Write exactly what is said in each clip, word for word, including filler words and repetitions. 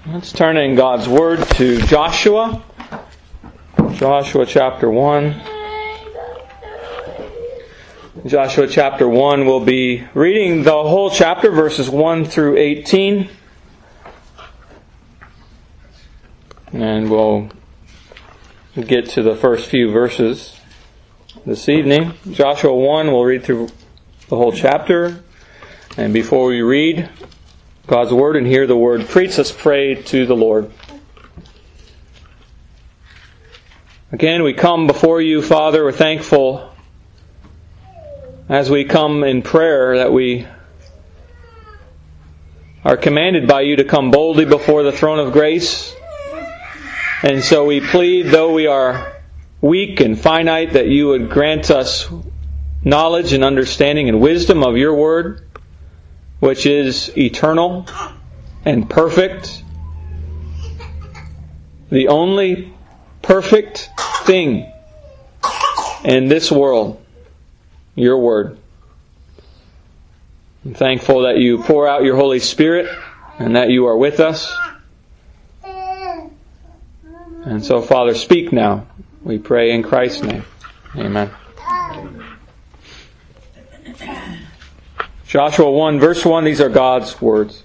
Let's turn in God's Word to Joshua. Joshua chapter one. Joshua chapter one, we'll be reading the whole chapter, verses one through eighteen. And we'll get to the first few verses this evening. Joshua one, we'll read through the whole chapter. And before we read God's Word and hear the Word preached, let's pray to the Lord. Again, we come before you, Father. We're thankful as we come in prayer that we are commanded by you to come boldly before the throne of grace. And so we plead, though we are weak and finite, that you would grant us knowledge and understanding and wisdom of your Word, which is eternal and perfect. The only perfect thing in this world, your Word. I'm thankful that you pour out your Holy Spirit and that you are with us. And so, Father, speak now. We pray in Christ's name. Amen. Joshua one, verse one, these are God's words.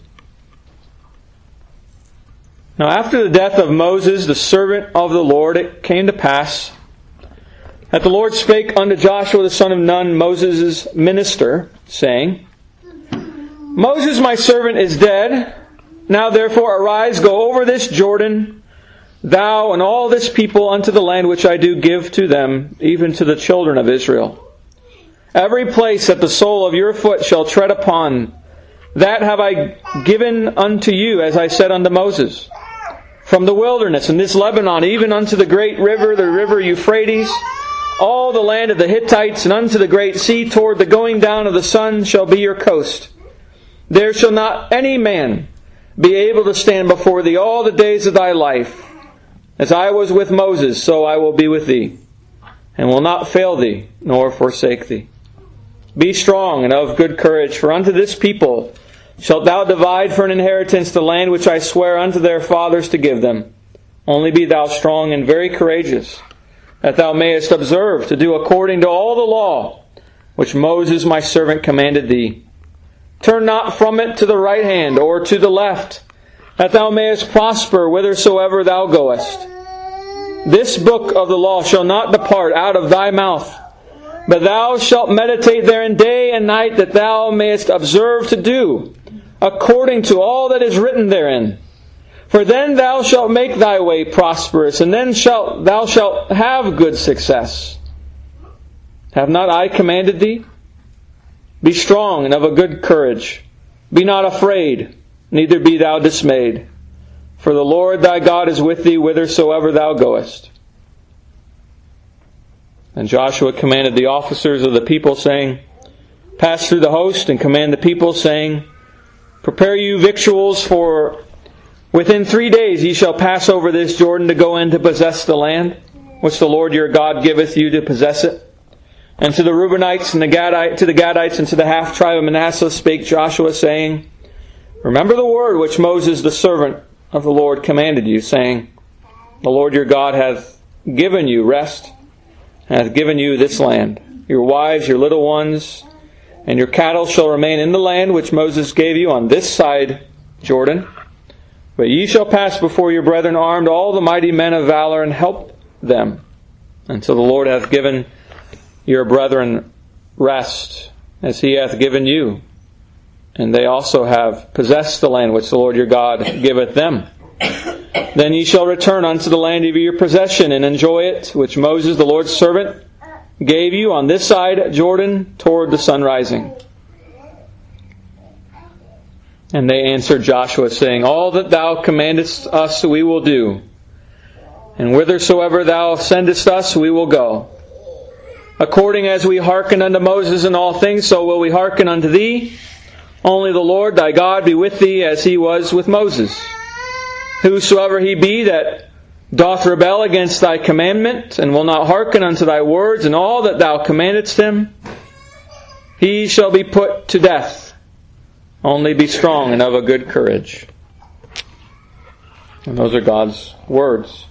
Now after the death of Moses, the servant of the Lord, it came to pass that the Lord spake unto Joshua the son of Nun, Moses' minister, saying, Moses my servant is dead. Now therefore arise, go over this Jordan, thou and all this people unto the land which I do give to them, even to the children of Israel. Every place that the sole of your foot shall tread upon, that have I given unto you, as I said unto Moses. From the wilderness and this Lebanon, even unto the great river, the river Euphrates, all the land of the Hittites, and unto the great sea, toward the going down of the sun shall be your coast. There shall not any man be able to stand before thee all the days of thy life. As I was with Moses, so I will be with thee, and will not fail thee, nor forsake thee. Be strong and of good courage, for unto this people shalt thou divide for an inheritance the land which I swear unto their fathers to give them. Only be thou strong and very courageous, that thou mayest observe to do according to all the law which Moses my servant commanded thee. Turn not from it to the right hand or to the left, that thou mayest prosper whithersoever thou goest. This book of the law shall not depart out of thy mouth, but thou shalt meditate therein day and night, that thou mayest observe to do according to all that is written therein. For then thou shalt make thy way prosperous, and then shalt thou shalt have good success. Have not I commanded thee? Be strong and of a good courage. Be not afraid, neither be thou dismayed. For the Lord thy God is with thee whithersoever thou goest. And Joshua commanded the officers of the people, saying, Pass through the host, and command the people, saying, Prepare you victuals, for within three days ye shall pass over this Jordan to go in to possess the land, which the Lord your God giveth you to possess it. And to the Reubenites and the Gadites, to the Gadites and to the half tribe of Manasseh spake Joshua, saying, Remember the word which Moses the servant of the Lord commanded you, saying, The Lord your God hath given you rest, and hath given you this land. Your wives, your little ones, and your cattle shall remain in the land which Moses gave you on this side Jordan. But ye shall pass before your brethren armed, all the mighty men of valor, and help them, until the Lord hath given your brethren rest, as he hath given you. And they also have possessed the land which the Lord your God giveth them. Then ye shall return unto the land of your possession, and enjoy it, which Moses the Lord's servant gave you on this side Jordan toward the sun rising. And they answered Joshua, saying, All that thou commandest us we will do, and whithersoever thou sendest us we will go. According as we hearken unto Moses in all things, so will we hearken unto thee. Only the Lord thy God be with thee, as he was with Moses. Whosoever he be that doth rebel against thy commandment, and will not hearken unto thy words and all that thou commandest him, he shall be put to death. Only be strong and of a good courage. And those are God's words.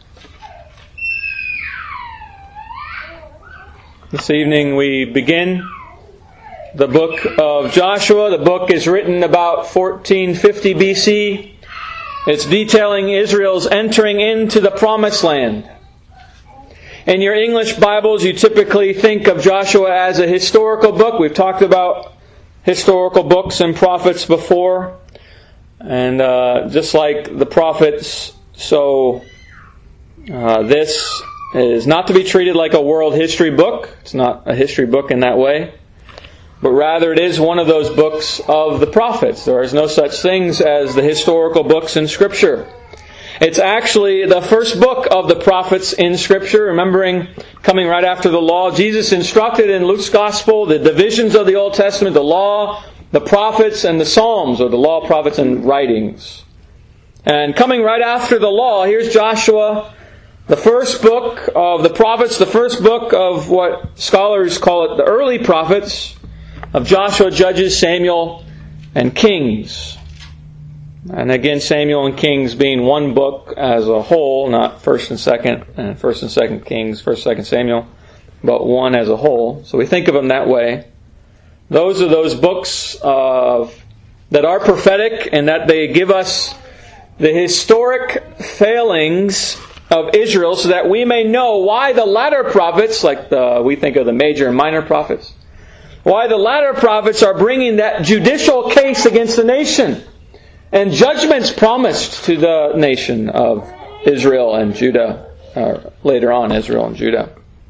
This evening we begin the book of Joshua. The book is written about fourteen fifty B C. It's detailing Israel's entering into the Promised Land. In your English Bibles, you typically think of Joshua as a historical book. We've talked about historical books and prophets before. And uh, just like the prophets, so uh, this is not to be treated like a world history book. It's not a history book in that way. But rather it is one of those books of the prophets. There is no such things as the historical books in Scripture. It's actually the first book of the prophets in Scripture. Remembering, coming right after the law, Jesus instructed in Luke's Gospel the divisions of the Old Testament, the law, the prophets, and the Psalms, or the law, prophets, and writings. And coming right after the law, here's Joshua, the first book of the prophets, the first book of what scholars call it the early prophets, of Joshua, Judges, Samuel, and Kings. And again, Samuel and Kings being one book as a whole, not first and second, and first and second Kings, first, second Samuel, but one as a whole. So we think of them that way. Those are those books of, that are prophetic, and that they give us the historic failings of Israel so that we may know why the latter prophets, like the, we think of the major and minor prophets, why the latter prophets are bringing that judicial case against the nation and judgments promised to the nation of Israel and Judah, or later on Israel and Judah.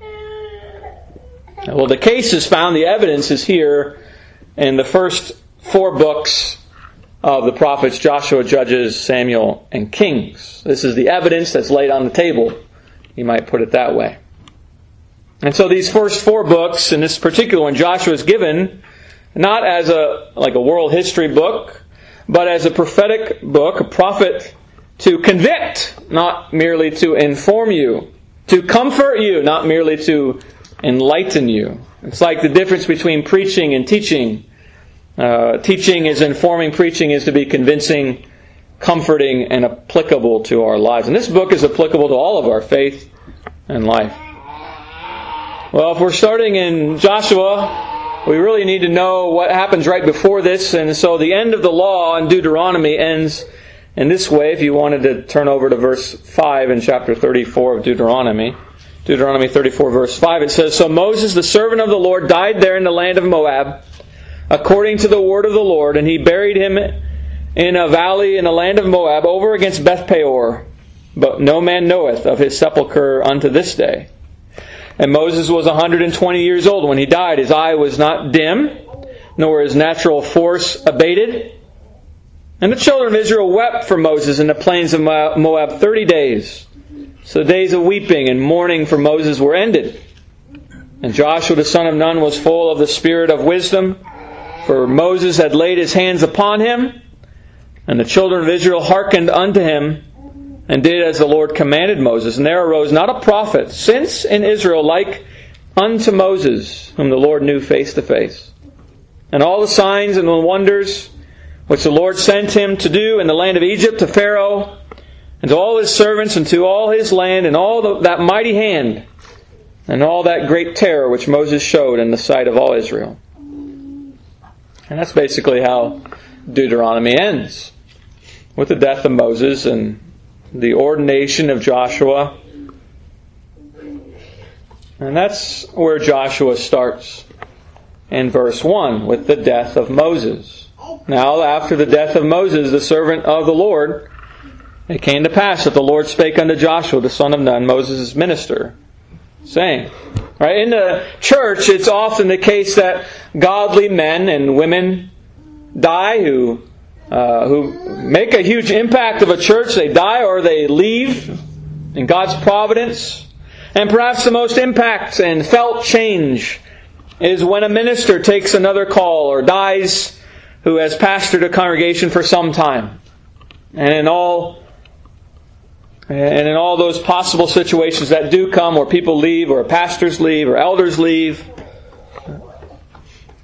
Well, the case is found, the evidence is here in the first four books of the prophets, Joshua, Judges, Samuel, and Kings. This is the evidence that's laid on the table. You might put it that way. And so these first four books, and this particular one, Joshua, is given not as a like a world history book, but as a prophetic book, a prophet to convict, not merely to inform you, to comfort you, not merely to enlighten you. It's like the difference between preaching and teaching. Uh, teaching is informing, preaching is to be convincing, comforting, and applicable to our lives. And this book is applicable to all of our faith and life. Well, if we're starting in Joshua, we really need to know what happens right before this. And so the end of the law in Deuteronomy ends in this way. If you wanted to turn over to verse five in chapter thirty-four of Deuteronomy. Deuteronomy thirty-four verse five, it says, "So Moses, the servant of the Lord, died there in the land of Moab, according to the word of the Lord, and he buried him in a valley in the land of Moab, over against Beth Peor. But no man knoweth of his sepulchre unto this day. And Moses was one hundred twenty years old when he died. His eye was not dim, nor his natural force abated. And the children of Israel wept for Moses in the plains of Moab thirty days. So the days of weeping and mourning for Moses were ended. And Joshua the son of Nun was full of the spirit of wisdom, for Moses had laid his hands upon him. And the children of Israel hearkened unto him, and did as the Lord commanded Moses. And there arose not a prophet since in Israel like unto Moses, whom the Lord knew face to face. And all the signs and the wonders which the Lord sent him to do in the land of Egypt to Pharaoh, and to all his servants, and to all his land, and all the, that mighty hand, and all that great terror which Moses showed in the sight of all Israel." And that's basically how Deuteronomy ends, with the death of Moses and the ordination of Joshua. And that's where Joshua starts in verse one, with the death of Moses. Now, after the death of Moses, the servant of the Lord, it came to pass that the Lord spake unto Joshua, the son of Nun, Moses' minister, saying, right, in the church, it's often the case that godly men and women die who Uh, who make a huge impact of a church. They die or they leave in God's providence. And perhaps the most impact and felt change is when a minister takes another call or dies who has pastored a congregation for some time. And in all and in all those possible situations that do come, where people leave, or pastors leave, or elders leave,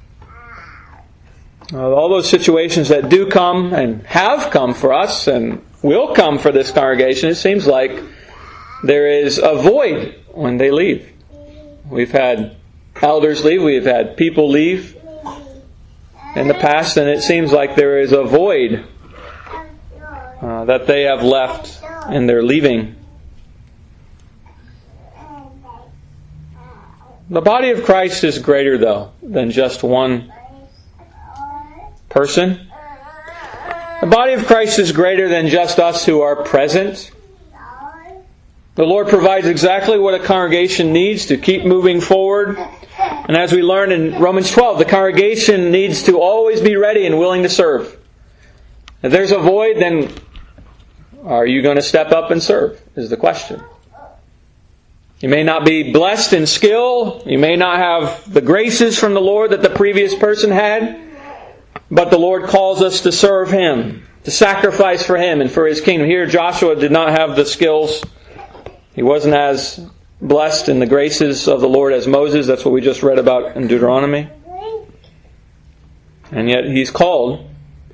Uh, all those situations that do come and have come for us and will come for this congregation, it seems like there is a void when they leave. We've had elders leave, we've had people leave in the past, and it seems like there is a void uh, that they have left in their leaving. The body of Christ is greater, though, than just one person. The body of Christ is greater than just us who are present. The Lord provides exactly what a congregation needs to keep moving forward. And as we learn in Romans twelve, the congregation needs to always be ready and willing to serve. If there's a void, then are you going to step up and serve, is the question. You may not be blessed in skill. You may not have the graces from the Lord that the previous person had. But the Lord calls us to serve Him, to sacrifice for Him and for His kingdom. Here, Joshua did not have the skills. He wasn't as blessed in the graces of the Lord as Moses. That's what we just read about in Deuteronomy. And yet he's called.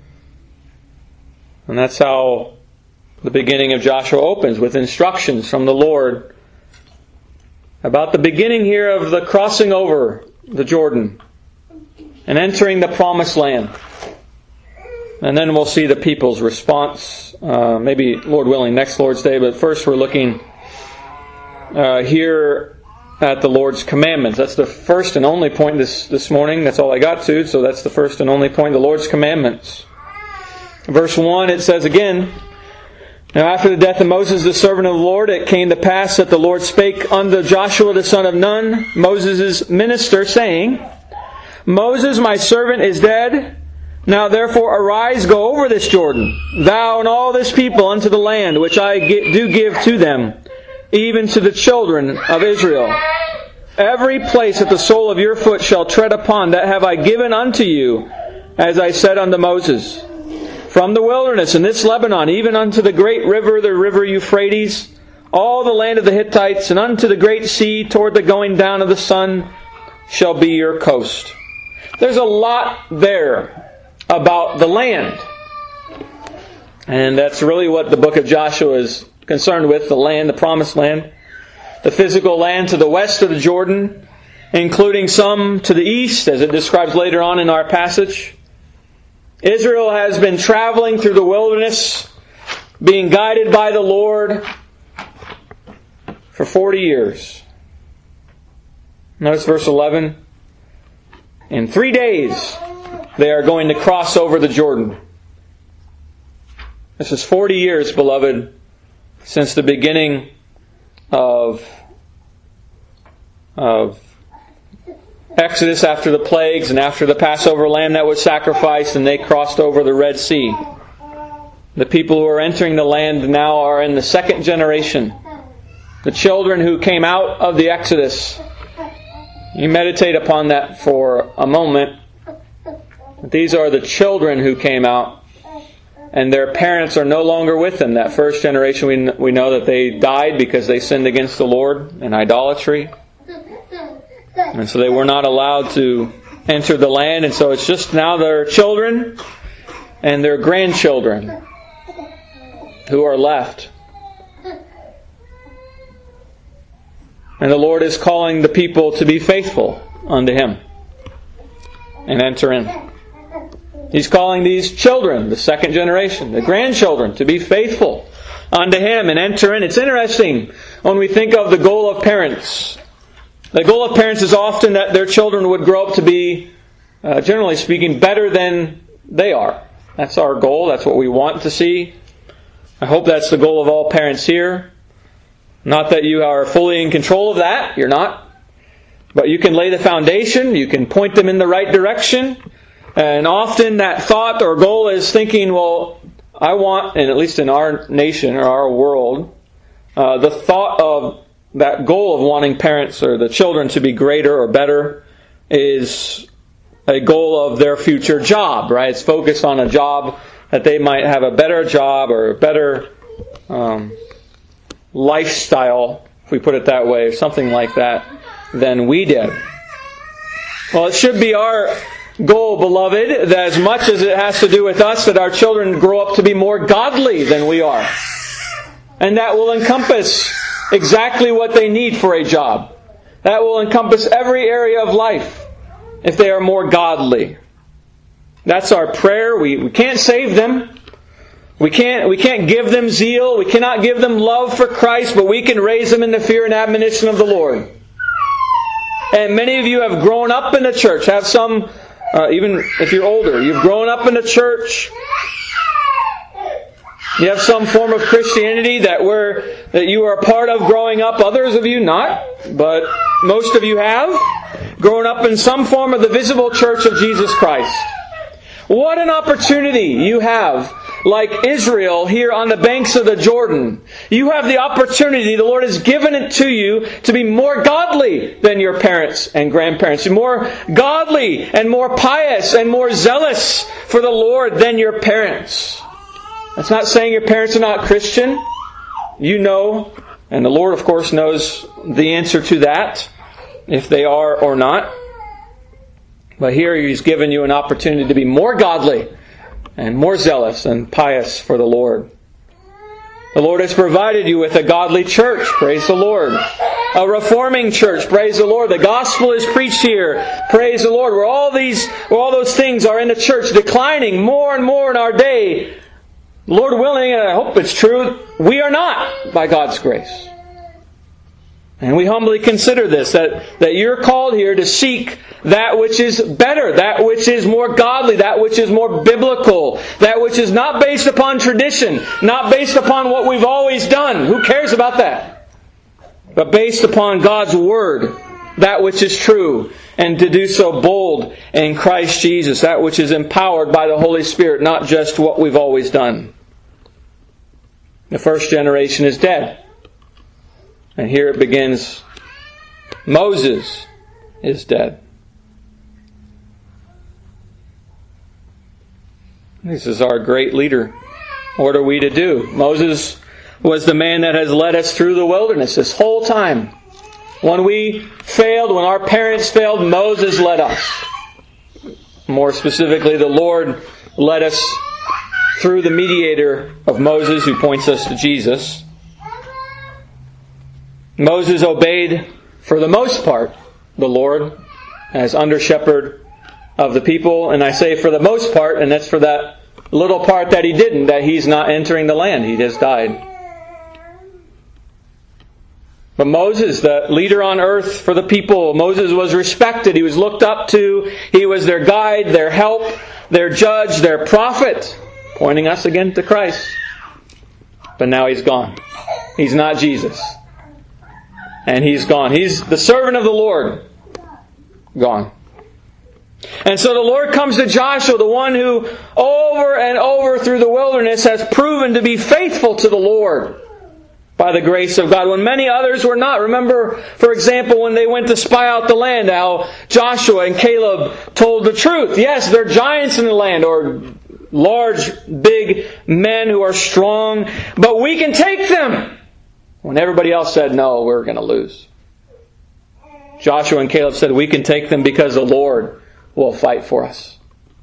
And that's how the beginning of Joshua opens, with instructions from the Lord about the beginning here of the crossing over the Jordan and entering the promised land. And then we'll see the people's response, uh, maybe, Lord willing, next Lord's Day. But first we're looking uh, here at the Lord's commandments. That's the first and only point this, this morning. That's all I got to, so that's the first and only point, the Lord's commandments. Verse one, it says again, "Now after the death of Moses, the servant of the Lord, it came to pass that the Lord spake unto Joshua the son of Nun, Moses' minister, saying, Moses, my servant, is dead. Now therefore arise, go over this Jordan, thou and all this people, unto the land which I do give to them, even to the children of Israel. Every place that the sole of your foot shall tread upon, that have I given unto you, as I said unto Moses. From the wilderness and this Lebanon, even unto the great river, the river Euphrates, all the land of the Hittites, and unto the great sea, toward the going down of the sun, shall be your coast." There's a lot there about the land. And that's really what the book of Joshua is concerned with, the land, the promised land. The physical land to the west of the Jordan, including some to the east, as it describes later on in our passage. Israel has been traveling through the wilderness, being guided by the Lord for forty years. Notice verse eleven. In three days, they are going to cross over the Jordan. This is forty years, beloved, since the beginning of, of Exodus, after the plagues and after the Passover lamb that was sacrificed, and they crossed over the Red Sea. The people who are entering the land now are in the second generation. The children who came out of the Exodus. You meditate upon that for a moment. These are the children who came out, and their parents are no longer with them. That first generation, we we know that they died because they sinned against the Lord in idolatry. And so they were not allowed to enter the land. And so it's just now their children and their grandchildren who are left. And the Lord is calling the people to be faithful unto Him and enter in. He's calling these children, the second generation, the grandchildren, to be faithful unto Him and enter in. It's interesting when we think of the goal of parents. The goal of parents is often that their children would grow up to be, uh, generally speaking, better than they are. That's our goal. That's what we want to see. I hope that's the goal of all parents here. Not that you are fully in control of that. You're not. But you can lay the foundation. You can point them in the right direction. And often that thought or goal is thinking, well, I want, and at least in our nation or our world, uh, the thought of that goal of wanting parents or the children to be greater or better is a goal of their future job, right? It's focused on a job that they might have a better job or a better um, lifestyle, if we put it that way, or something like that, than we did. Well, it should be our goal, beloved, that as much as it has to do with us, that our children grow up to be more godly than we are. And that will encompass exactly what they need for a job. That will encompass every area of life if they are more godly. That's our prayer. We, we can't save them. We can't, we can't give them zeal. We cannot give them love for Christ, but we can raise them in the fear and admonition of the Lord. And many of you have grown up in the church, have some, uh, even if you're older, you've grown up in the church. You have some form of Christianity that we're, that you are a part of growing up. Others of you not, but most of you have grown up in some form of the visible church of Jesus Christ. What an opportunity you have, like Israel here on the banks of the Jordan. You have the opportunity, the Lord has given it to you, to be more godly than your parents and grandparents. More godly and more pious and more zealous for the Lord than your parents. That's not saying your parents are not Christian. You know, and the Lord of course knows the answer to that, if they are or not. But here He's given you an opportunity to be more godly and more zealous and pious for the Lord. The Lord has provided you with a godly church, praise the Lord. A reforming church, praise the Lord. The gospel is preached here, praise the Lord. Where all these, where all those things are in the church, declining more and more in our day, Lord willing, and I hope it's true, we are not, by God's grace. And we humbly consider this, that, that you're called here to seek that which is better, that which is more godly, that which is more biblical, that which is not based upon tradition, not based upon what we've always done. Who cares about that? But based upon God's Word, that which is true, and to do so bold in Christ Jesus, that which is empowered by the Holy Spirit, not just what we've always done. The first generation is dead. And here it begins. Moses is dead. This is our great leader. What are we to do? Moses was the man that has led us through the wilderness this whole time. When we failed, when our parents failed, Moses led us. More specifically, the Lord led us through the mediator of Moses, who points us to Jesus. Moses obeyed, for the most part, the Lord as under-shepherd of the people. And I say for the most part, and that's for that little part that he didn't, that he's not entering the land. He just died. But Moses, the leader on earth for the people, Moses was respected. He was looked up to. He was their guide, their help, their judge, their prophet, pointing us again to Christ. But now he's gone. He's not Jesus. And he's gone. He's the servant of the Lord. Gone. And so the Lord comes to Joshua, the one who over and over through the wilderness has proven to be faithful to the Lord by the grace of God, when many others were not. Remember, for example, when they went to spy out the land, how Joshua and Caleb told the truth. Yes, there are giants in the land, or large, big men who are strong, but we can take them. When everybody else said, no, we're going to lose. Joshua and Caleb said, we can take them because the Lord will fight for us.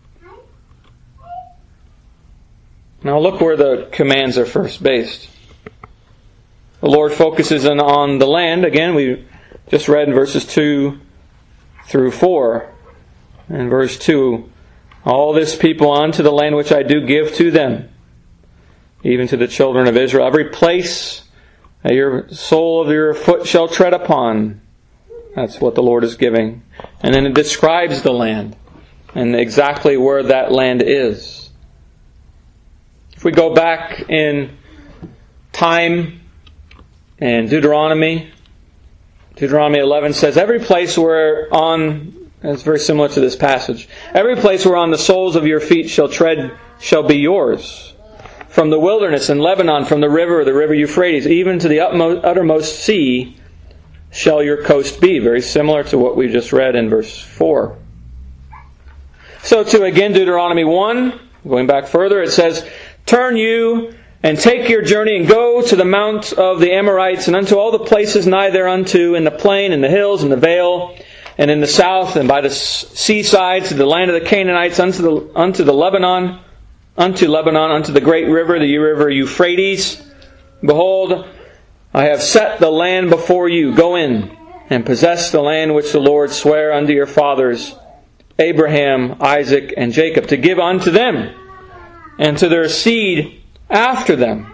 Now look where the commands are first based. The Lord focuses in on the land. Again, we just read in verses two through four. In verse two, all this people unto the land which I do give to them, even to the children of Israel. Every place that your sole of your foot shall tread upon. That's what the Lord is giving. And then it describes the land and exactly where that land is. If we go back in time, and Deuteronomy, Deuteronomy eleven says, every place where on, and it's very similar to this passage, every place where on the soles of your feet shall tread shall be yours. From the wilderness in Lebanon, from the river, the river Euphrates, even to the utmost, uttermost sea shall your coast be. Very similar to what we just read in verse four. So to again Deuteronomy one, going back further, it says, turn you and take your journey and go to the mount of the Amorites and unto all the places nigh thereunto, in the plain and the hills and the vale, and in the south, and by the seaside, to the land of the Canaanites, unto the unto the Lebanon, unto Lebanon, unto the great river, the river Euphrates. Behold, I have set the land before you. Go in and possess the land which the Lord sware unto your fathers, Abraham, Isaac, and Jacob, to give unto them and to their seed after them.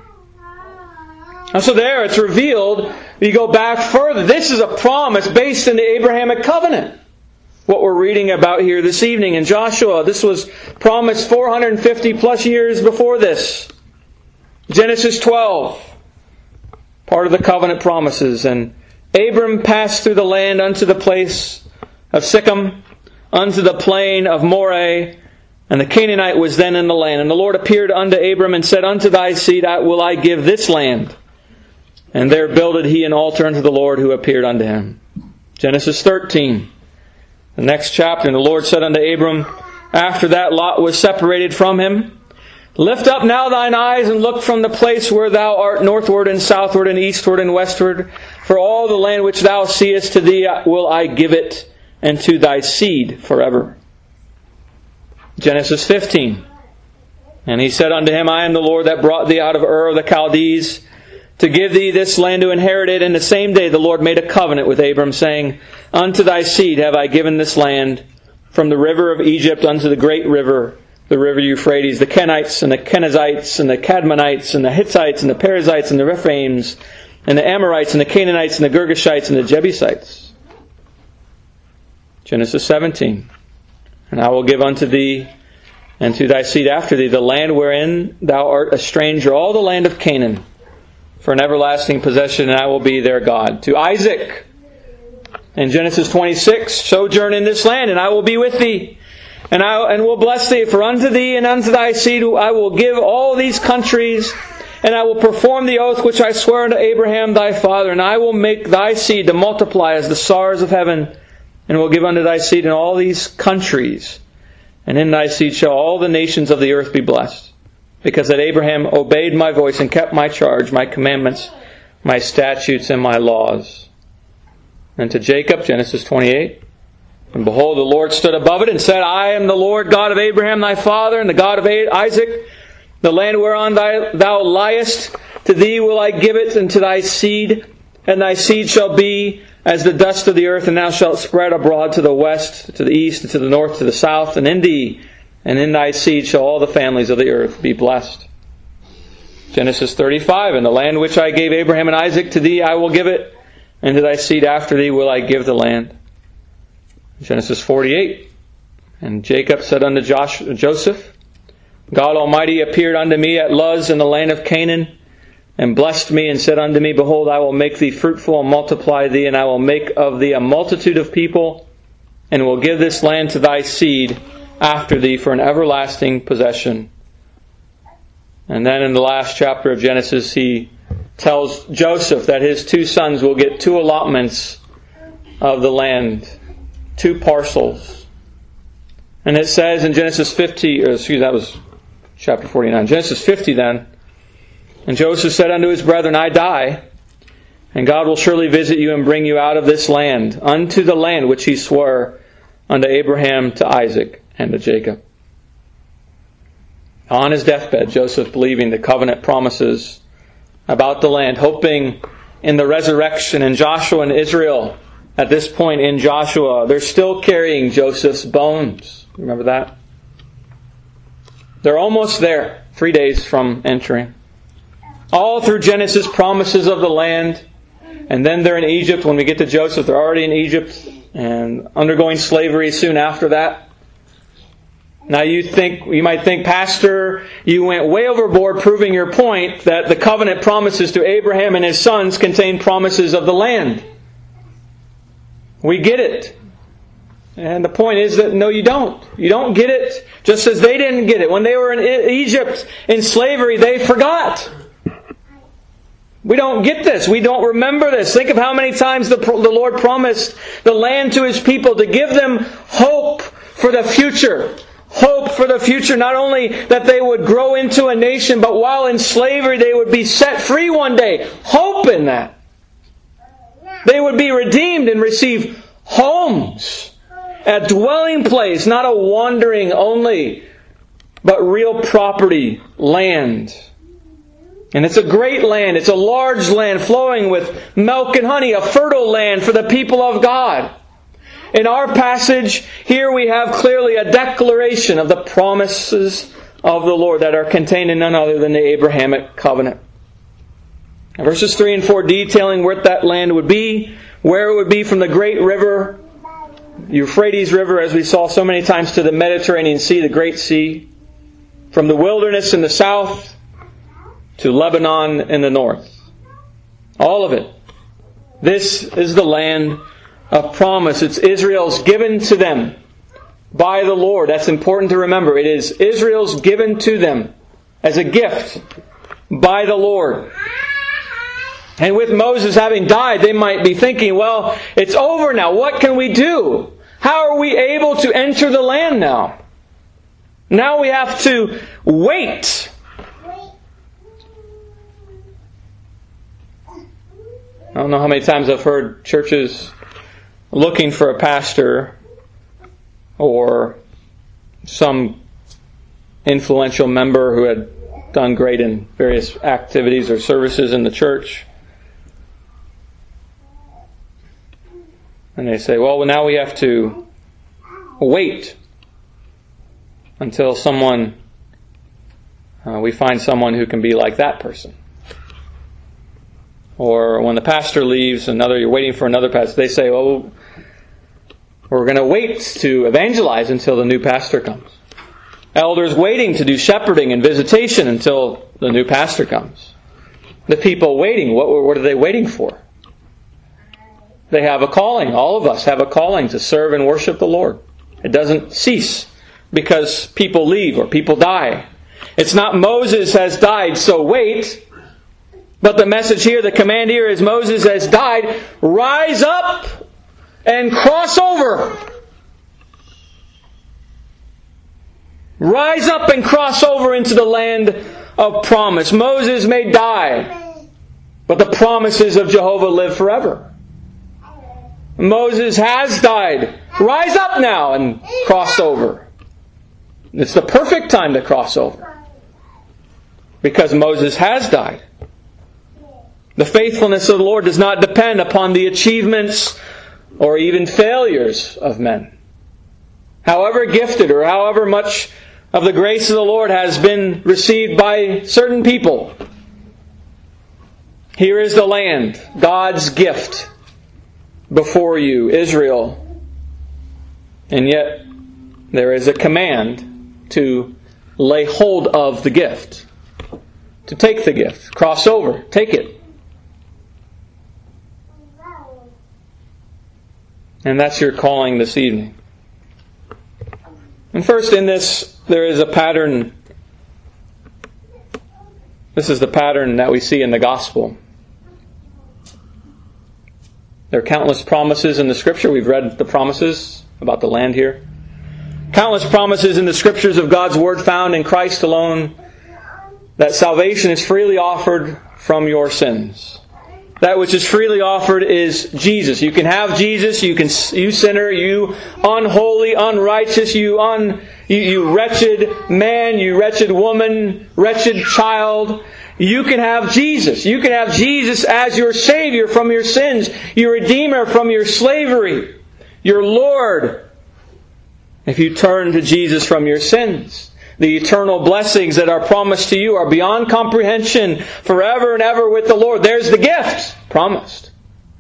And so there it's revealed, you go back further, this is a promise based in the Abrahamic covenant. What we're reading about here this evening in Joshua, this was promised four hundred fifty plus years before this. Genesis twelve, part of the covenant promises. And Abram passed through the land unto the place of Sichem, unto the plain of Moreh, and the Canaanite was then in the land. And the Lord appeared unto Abram and said, Unto thy seed will I give this land. And there builded he an altar unto the Lord who appeared unto him. Genesis thirteen, the next chapter. And the Lord said unto Abram, after that Lot was separated from him, Lift up now thine eyes and look from the place where thou art northward and southward and eastward and westward. For all the land which thou seest, to thee will I give it, and to thy seed forever. Genesis fifteen. And he said unto him, I am the Lord that brought thee out of Ur of the Chaldees, to give thee this land to inherit it. And the same day the Lord made a covenant with Abram, saying, Unto thy seed have I given this land, from the river of Egypt unto the great river, the river Euphrates, the Kenites and the Kenizzites and the Cadmonites and the Hittites and the Perizzites and the Rephaims and the Amorites and the Canaanites and the Girgashites and the Jebusites. Genesis seventeen. And I will give unto thee and to thy seed after thee the land wherein thou art a stranger, all the land of Canaan, for an everlasting possession, and I will be their God. To Isaac, in Genesis twenty-six, sojourn in this land, and I will be with thee, and I and will bless thee. For unto thee and unto thy seed I will give all these countries, and I will perform the oath which I sware unto Abraham thy father, and I will make thy seed to multiply as the stars of heaven, and will give unto thy seed in all these countries, and in thy seed shall all the nations of the earth be blessed, because that Abraham obeyed my voice and kept my charge, my commandments, my statutes, and my laws. And to Jacob, Genesis twenty-eight, and behold, the Lord stood above it and said, I am the Lord God of Abraham thy father, and the God of Isaac. The land whereon thy, thou liest, to thee will I give it, and to thy seed, and thy seed shall be as the dust of the earth, and thou shalt spread abroad to the west, to the east, and to the north, to the south, and in thee and in thy seed shall all the families of the earth be blessed. Genesis thirty-five, And the land which I gave Abraham and Isaac, to thee I will give it, and to thy seed after thee will I give the land. Genesis forty-eight, And Jacob said unto Josh, Joseph, God Almighty appeared unto me at Luz in the land of Canaan, and blessed me, and said unto me, Behold, I will make thee fruitful, and multiply thee, and I will make of thee a multitude of people, and will give this land to thy seed after thee for an everlasting possession. And then in the last chapter of Genesis, he tells Joseph that his two sons will get two allotments of the land, two parcels. And it says in Genesis fifty, or excuse me, that was chapter forty-nine. Genesis fifty then, And Joseph said unto his brethren, I die, and God will surely visit you and bring you out of this land, unto the land which he swore unto Abraham, to Isaac, and to Jacob. On his deathbed, Joseph believing the covenant promises about the land, hoping in the resurrection. And Joshua and Israel, at this point in Joshua, they're still carrying Joseph's bones. Remember that? They're almost there, three days from entering. All through Genesis, promises of the land. And then they're in Egypt. When we get to Joseph, they're already in Egypt and undergoing slavery soon after that. Now you think, you might think, Pastor, you went way overboard proving your point that the covenant promises to Abraham and his sons contain promises of the land. We get it. And the point is that no, you don't. You don't get it, just as they didn't get it. When they were in Egypt in slavery, they forgot. We don't get this. We don't remember this. Think of how many times the, the Lord promised the land to His people to give them hope for the future. Hope for the future. Not only that they would grow into a nation, but while in slavery they would be set free one day. Hope in that. They would be redeemed and receive homes, a dwelling place, not a wandering only, but real property, land. And it's a great land. It's a large land flowing with milk and honey, a fertile land for the people of God. In our passage, here we have clearly a declaration of the promises of the Lord that are contained in none other than the Abrahamic covenant. And verses three and four detailing where that land would be, where it would be from the great river, Euphrates River, as we saw so many times, to the Mediterranean Sea, the Great Sea, from the wilderness in the south to Lebanon in the north. All of it. This is the land of promise. It's Israel's given to them by the Lord. That's important to remember. It is Israel's given to them as a gift by the Lord. And with Moses having died, they might be thinking, well, it's over now. What can we do? How are we able to enter the land now? Now we have to wait. I don't know how many times I've heard churches looking for a pastor or some influential member who had done great in various activities or services in the church. And they say, well, now we have to wait until someone, uh, we find someone who can be like that person. Or when the pastor leaves, another you're waiting for another pastor, they say, oh, we're going to wait to evangelize until the new pastor comes. Elders waiting to do shepherding and visitation until the new pastor comes. The people waiting, what, what are they waiting for? They have a calling. All of us have a calling to serve and worship the Lord. It doesn't cease because people leave or people die. It's not Moses has died, so wait. But the message here, the command here is Moses has died. Rise up and cross over. Rise up and cross over into the land of promise. Moses may die, but the promises of Jehovah live forever. Moses has died. Rise up now and cross over. It's the perfect time to cross over, because Moses has died. The faithfulness of the Lord does not depend upon the achievements or even failures of men. However gifted or however much of the grace of the Lord has been received by certain people, here is the land, God's gift before you, Israel. And yet there is a command to lay hold of the gift, to take the gift, cross over, take it. And that's your calling this evening. And first in this, there is a pattern. This is the pattern that we see in the gospel. There are countless promises in the Scripture. We've read the promises about the land here. Countless promises in the Scriptures of God's Word found in Christ alone, that salvation is freely offered from your sins. That which is freely offered is Jesus. You can have Jesus, you can, you sinner, you unholy, unrighteous, you un, you, you wretched man, you wretched woman, wretched child. You can have Jesus. You can have Jesus as your Savior from your sins, your Redeemer from your slavery, your Lord, if you turn to Jesus from your sins. The eternal blessings that are promised to you are beyond comprehension forever and ever with the Lord. There's the gift promised.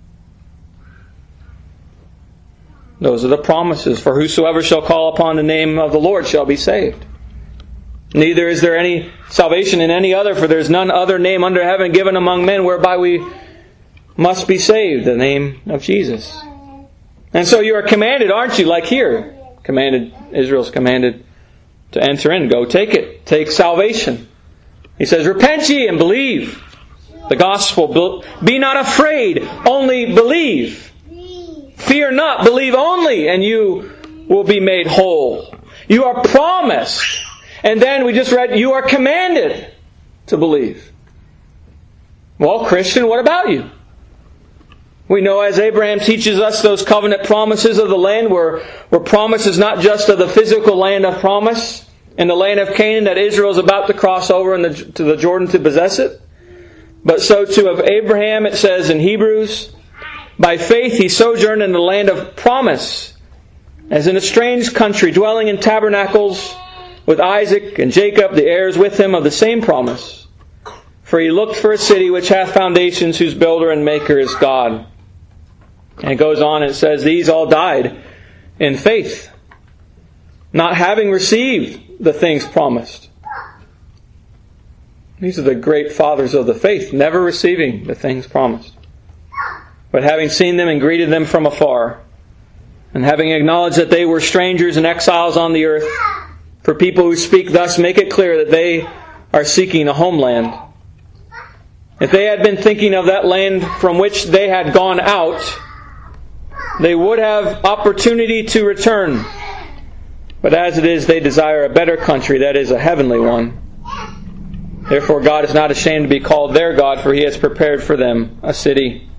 Those are the promises. For whosoever shall call upon the name of the Lord shall be saved. Neither is there any salvation in any other, for there is none other name under heaven given among men whereby we must be saved, the name of Jesus. And so you are commanded, aren't you, like here? Commanded, Israel's commanded to enter in. Go take it. Take salvation. He says, repent ye and believe the gospel. Be not afraid, only believe. Fear not, believe only, and you will be made whole. You are promised. And then we just read, you are commanded to believe. Well, Christian, what about you? We know, as Abraham teaches us, those covenant promises of the land were, were promises not just of the physical land of promise in the land of Canaan that Israel is about to cross over in the, to the Jordan to possess it, but so too of Abraham. It says in Hebrews, by faith he sojourned in the land of promise, as in a strange country, dwelling in tabernacles with Isaac and Jacob, the heirs with him of the same promise. For he looked for a city which hath foundations, whose builder and maker is God. And it goes on and it says, these all died in faith, not having received the things promised. These are the great fathers of the faith, never receiving the things promised, but having seen them and greeted them from afar, and having acknowledged that they were strangers and exiles on the earth. For people who speak thus make it clear that they are seeking a homeland. If they had been thinking of that land from which they had gone out, they would have opportunity to return. But as it is, they desire a better country, that is, a heavenly one. Therefore God is not ashamed to be called their God, for He has prepared for them a city.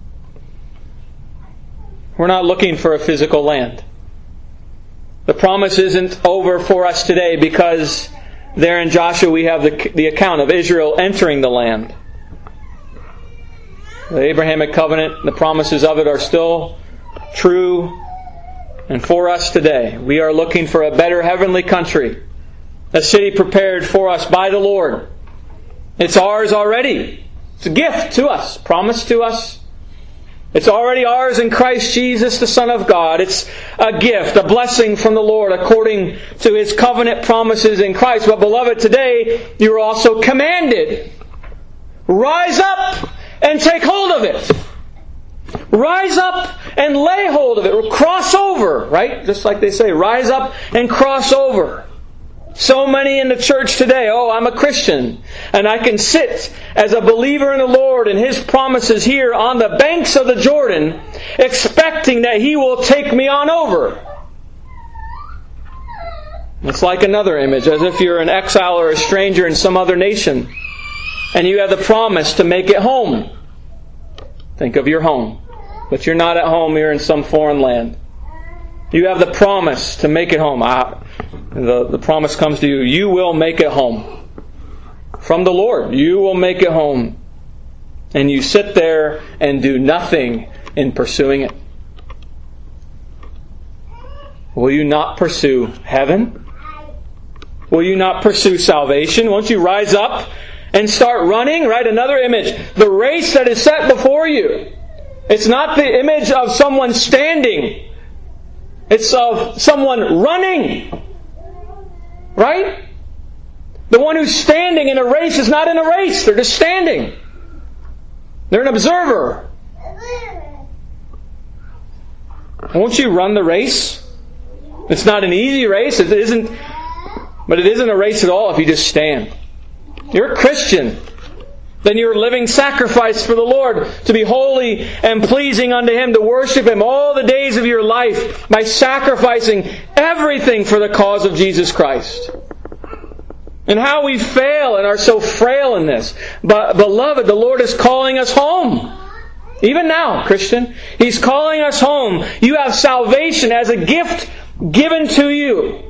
We're not looking for a physical land. The promise isn't over for us today, because there in Joshua we have the, the account of Israel entering the land. The Abrahamic covenant, the promises of it are still true. And for us today, we are looking for a better heavenly country, a city prepared for us by the Lord. It's ours already. It's a gift to us, promised to us. It's already ours in Christ Jesus, the Son of God. It's a gift, a blessing from the Lord according to His covenant promises in Christ. But beloved, today you are also commanded. Rise up and take hold of it. Rise up and lay hold of it. Cross over, right? Just like they say, rise up and cross over. So many in the church today, oh, I'm a Christian, and I can sit as a believer in the Lord and His promises here on the banks of the Jordan, expecting that He will take me on over. It's like another image, as if you're an exile or a stranger in some other nation, and you have the promise to make it home. Think of your home. But you're not at home, you're in some foreign land. You have the promise to make it home. Ah, the, the promise comes to you, you will make it home. From the Lord, you will make it home. And you sit there and do nothing in pursuing it. Will you not pursue heaven? Will you not pursue salvation? Won't you rise up and start running? Right? Another image. The race that is set before you. It's not the image of someone standing. It's of someone running. Right? The one who's standing in a race is not in a race. They're just standing. They're an observer. Won't you run the race? It's not an easy race. It isn't, but it isn't a race at all if you just stand. You're a Christian. Then you're a living sacrifice for the Lord, to be holy and pleasing unto Him, to worship Him all the days of your life by sacrificing everything for the cause of Jesus Christ. And how we fail and are so frail in this. But beloved, the Lord is calling us home. Even now, Christian, He's calling us home. You have salvation as a gift given to you.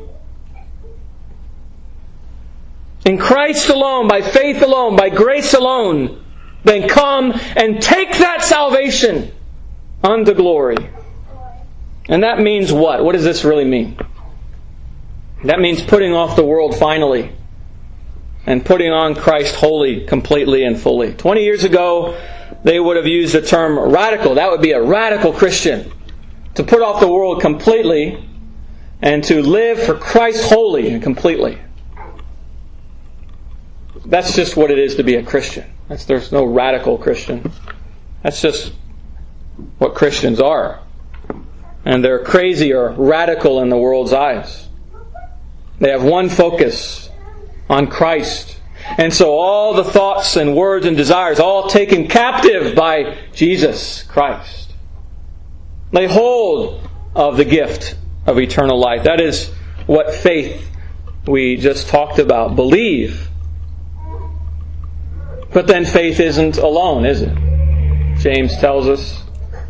In Christ alone, by faith alone, by grace alone, then come and take that salvation unto glory. And that means what? What does this really mean? That means putting off the world finally and putting on Christ wholly, completely, and fully. Twenty years ago, they would have used the term radical. That would be a radical Christian. To put off the world completely and to live for Christ wholly and completely. That's just what it is to be a Christian. That's, there's no radical Christian. That's just what Christians are. And they're crazy or radical in the world's eyes. They have one focus on Christ. And so all the thoughts and words and desires, all taken captive by Jesus Christ. Lay hold of the gift of eternal life. That is what faith we just talked about. Believe. But then faith isn't alone, is it? James tells us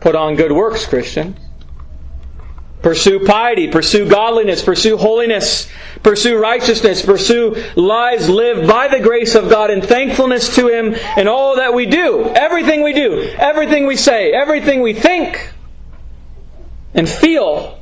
Put on good works, Christian. Pursue piety, pursue godliness, pursue holiness, pursue righteousness, pursue lives lived by the grace of God in thankfulness to Him in all that we do. Everything we do, everything we say, everything we think and feel,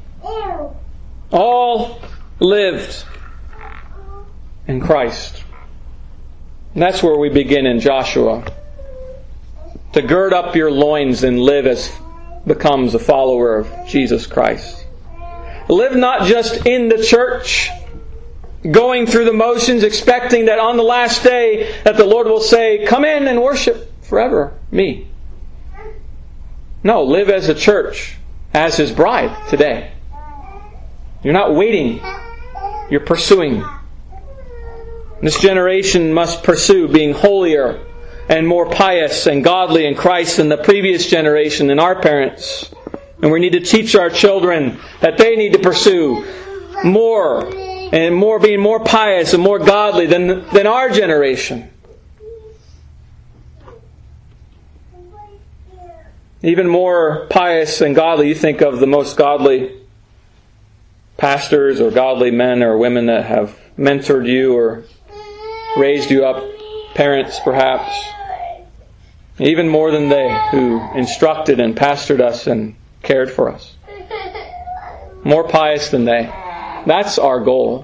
all lived in Christ. And that's where we begin in Joshua. To gird up your loins and live as becomes a follower of Jesus Christ. Live not just in the church, going through the motions, expecting that on the last day that the Lord will say, "Come in and worship forever me." No, live as a church, as His bride today. You're not waiting, you're pursuing. This generation must pursue being holier and more pious and godly in Christ than the previous generation and our parents. And we need to teach our children that they need to pursue more and more, being more pious and more godly than, than our generation. Even more pious and godly, you think of the most godly pastors or godly men or women that have mentored you or raised you up, parents perhaps. Even more than they who instructed and pastored us and cared for us. More pious than they. That's our goal.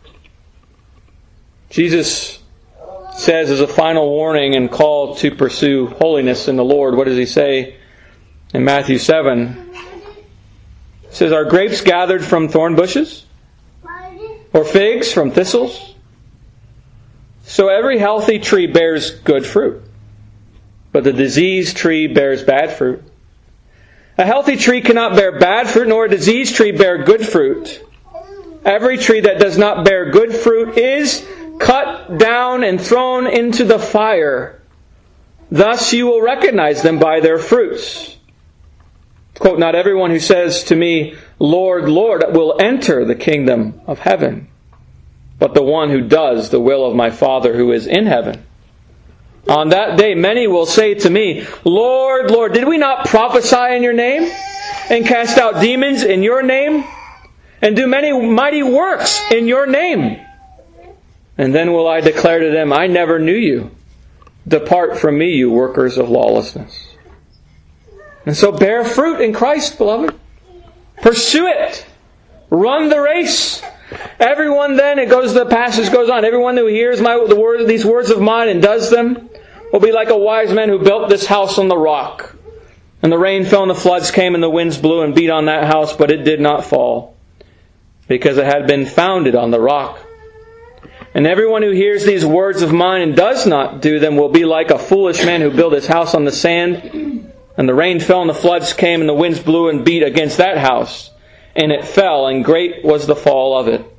Jesus says as a final warning and call to pursue holiness in the Lord, what does He say in Matthew seven? He says, "Are grapes gathered from thorn bushes? Or figs from thistles? So every healthy tree bears good fruit, but the diseased tree bears bad fruit. A healthy tree cannot bear bad fruit, nor a diseased tree bear good fruit. Every tree that does not bear good fruit is cut down and thrown into the fire. Thus you will recognize them by their fruits." Quote, "Not everyone who says to me, 'Lord, Lord,' will enter the kingdom of heaven, but the one who does the will of my Father who is in heaven. On that day many will say to me, 'Lord, Lord, did we not prophesy in your name, and cast out demons in your name, and do many mighty works in your name?' And then will I declare to them, 'I never knew you. Depart from me, you workers of lawlessness.'" And so bear fruit in Christ, beloved. Pursue it. Run the race. Everyone then, it goes, the passage goes on, everyone who hears my the word, these words of mine and does them will be like a wise man who built this house on the rock. And the rain fell and the floods came and the winds blew and beat on that house, but it did not fall, because it had been founded on the rock. And everyone who hears these words of mine and does not do them will be like a foolish man who built his house on the sand. And the rain fell and the floods came and the winds blew and beat against that house. And it fell, and great was the fall of it.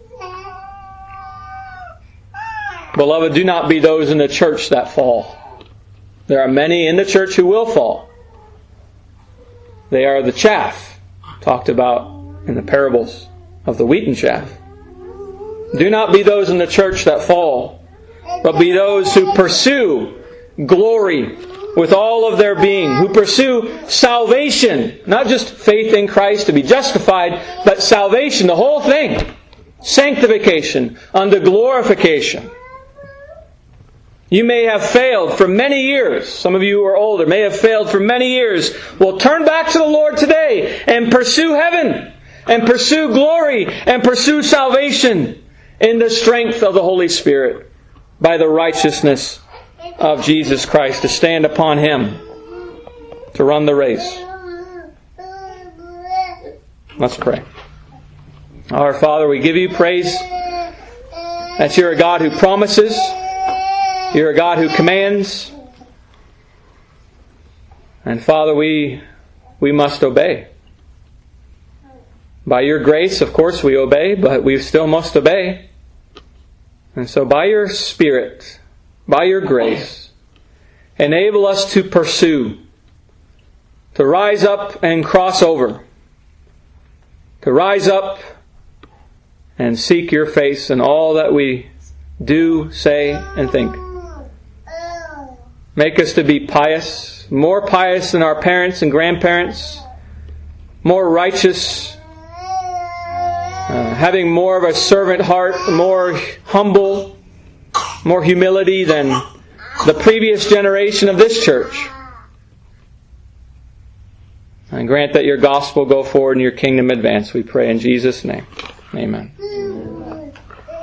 Beloved, do not be those in the church that fall. There are many in the church who will fall. They are the chaff talked about in the parables of the wheat and chaff. Do not be those in the church that fall, but be those who pursue glory with all of their being, who pursue salvation, not just faith in Christ to be justified, but salvation, the whole thing. Sanctification unto glorification. You may have failed for many years. Some of you who are older may have failed for many years. Well, turn back to the Lord today and pursue heaven and pursue glory and pursue salvation in the strength of the Holy Spirit by the righteousness of Jesus Christ, to stand upon Him, to run the race. Let's pray. Our Father, we give You praise that You're a God who promises. You're a God who commands. And Father, we we must obey. By Your grace, of course, we obey, but we still must obey. And so by Your Spirit, by Your grace, enable us to pursue, to rise up and cross over, to rise up and seek Your face in all that we do, say, and think. Make us to be pious us, more pious than our parents and grandparents, more righteous, uh, having more of a servant heart, more humble, more humility than the previous generation of this church. And grant that your gospel go forward and your kingdom advance, we pray in Jesus' name. Amen.